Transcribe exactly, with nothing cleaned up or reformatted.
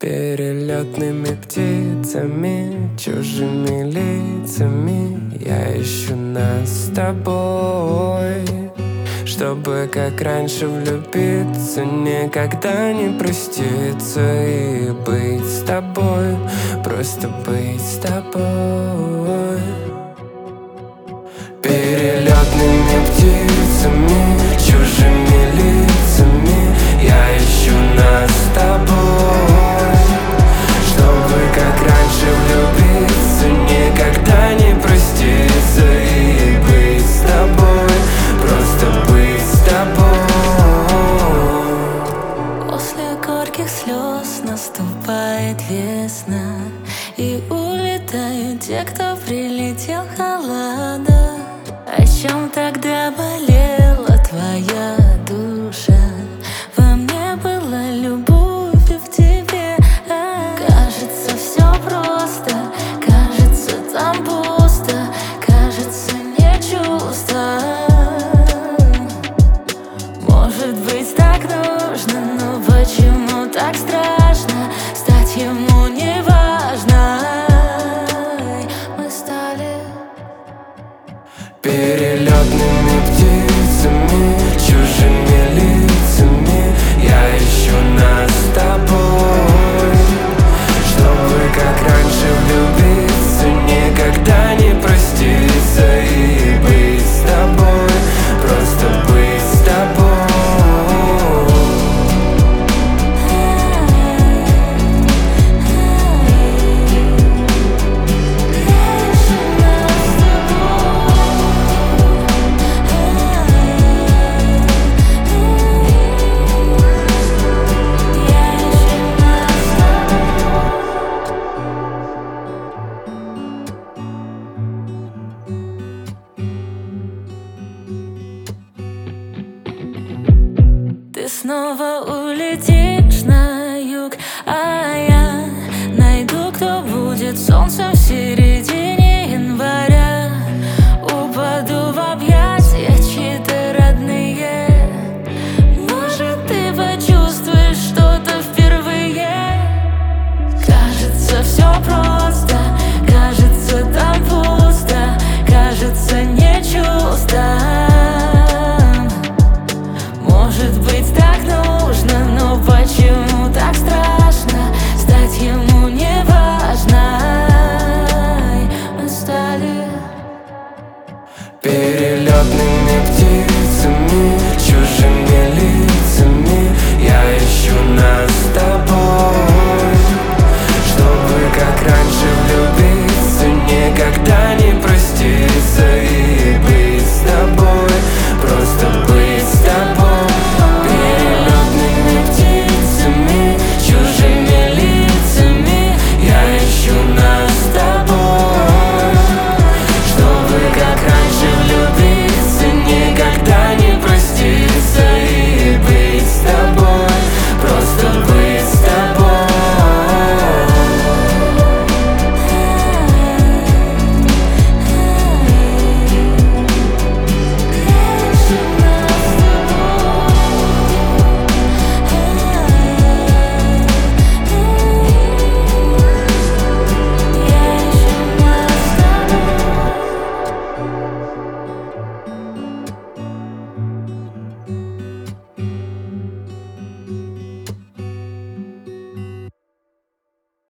Перелетными птицами, чужими лицами я ищу нас с тобой, чтобы как раньше влюбиться, никогда не проститься и быть с тобой, просто быть с тобой. Перелетными птицами, чужими лицами я ищу нас с тобой, чтобы как раньше влюбиться, никогда не проститься и быть с тобой, просто быть с тобой. После горьких слез наступает весна, и улетают те, кто прилетел холода. О чем тогда болеть?